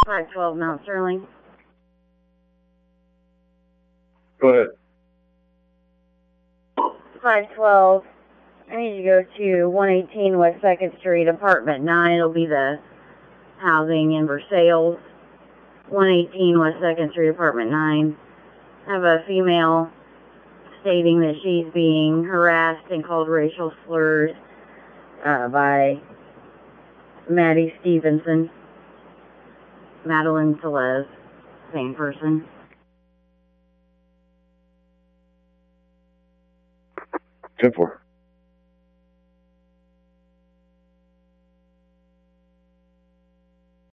512 Mount Sterling. Go ahead. 512. I need to go to 118 West 2nd Street, apartment 9. It'll be the housing and for sales. 118 West 2nd Street, apartment 9. I have a female stating that she's being harassed and called racial slurs by Maddie Stevenson. Madeline Celez, same person. 10-4.